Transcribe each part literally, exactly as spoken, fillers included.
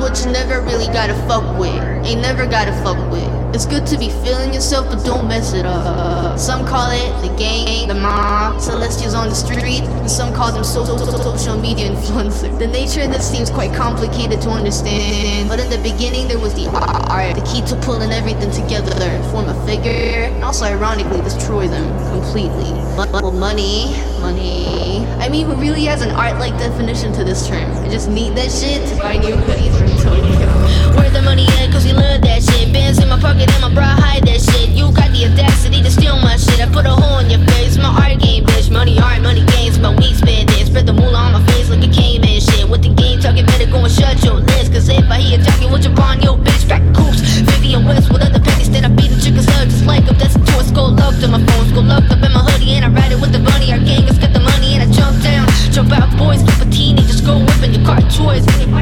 what you never really gotta fuck with. Ain't never gotta fuck with. It's good to be feeling yourself, but don't mess it up. Some call it the gang, the mob, celestials on the street, and some call them so- so- so- social media influencers. The nature of this seems quite complicated to understand, but in the beginning there was the art, the key to pulling everything together, form a figure, and also ironically destroy them completely. But well, money, money. I mean, who really has an art-like definition to this term? I just need that shit to buy new hoodies from Tokyo. Where the money at? Cause we love that shit. Bands in my pocket and my bra hide that shit. You got the audacity to steal my shit. I put a hole in your face, my art game, bitch. Money, art, money, games, my weak spend it. Spread the moolah on my face like a caveman shit. With the game talking, better go and shut your lips. Cause if I hear talking, what you on your bitch? Back coops, Vivian West with other panties. Then I beat the chickens up just like them. That's a tour, skull locked on my phone. Skull locked up in my hoodie and I ride it with the bunny. Our gang has got the money and I jump down. Jump out, boys, keep a teeny. Just go whipping your car toys.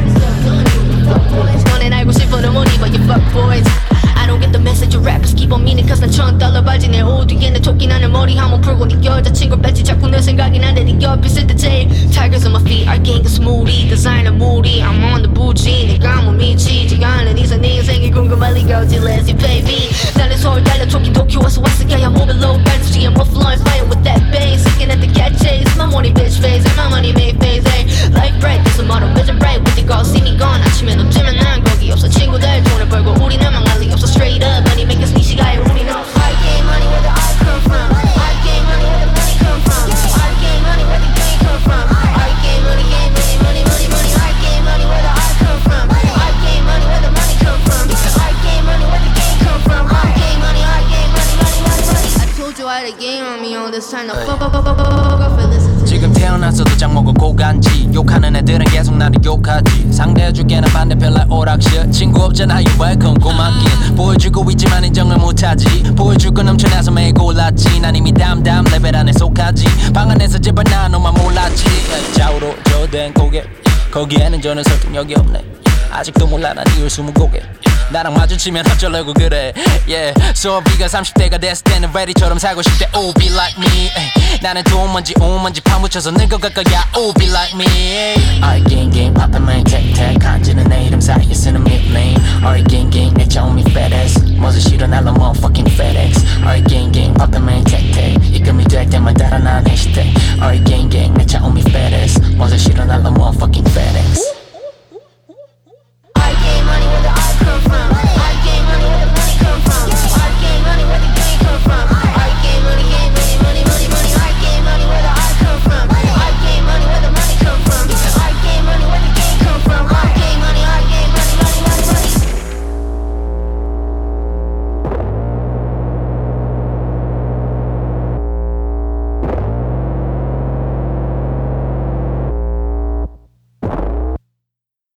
One and I go shit for the money, but you fuck boys. I don't get the message of rappers keep on meaning. cause 난 천 달러 바지 내 호두에 토끼 나는 머리 한번 풀고 네 여자친구 뺐지 자꾸 내 생각이 나는데 네 옆에 있을 때 제일 Tigers on my feet, our gang is smoothie designer moody, I'm on the bougie 내가 뭐 미치지 않은 이상 네 인생이 궁금할 리가 없지 Let's see baby 나는 서울 달려 토끼 도쿄 와서 왔으니까 I'm moving low Back to I'm flowing fire with that bass Looking at the cat chase My money bitch face and my money made face Hey, life bright, there's a model vision bright With the girl see me gone 아침에 넘치면 난 거기 없어 친구들 돈을 벌고 우리는 망할 리 없어 Straight up, money make us 니시 가요 우리는 I get money where the I come from I get money where the money come from I get money where the game come from I get money, get money, money, money, money I get money where the I come from I get money where the money come from I get money where the game come from I get money, I get money, money, money, money I told you I had a game on me all this time Now fuck, fuck, fuck, fuck, fuck, fuck, fuck, listen to 지금 태어났어도 장 먹고 고간지 욕하는 애들은 계속 나를 욕하지 상대해줄게는 반대편 like 오락실 친구 없잖아 you welcome 고맙긴 보여주고 있지만 인정을 못하지 보여줄 건 넘쳐나서 매일 골랐지 난 이미 담담 레벨 안에 속하지 방 안에서 제발 나 너만 몰랐지 좌우로 저된 고개 거기에는 저는 설득력이 없네 아직도 몰라 난 이유 스무고개 나랑 마주치면 어쩌려고 그래 yeah 소비가 삼십 대가 됐을 때는 레디처럼 살고 싶대 Oh be like me 나는 돈 먼지 온 먼지 파묻혀서 늙어갈 거야 Oh be like me I game game poppin' man